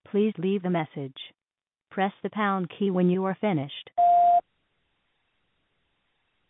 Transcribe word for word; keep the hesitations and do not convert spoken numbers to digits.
Please leave the message. Press the pound key when you are finished.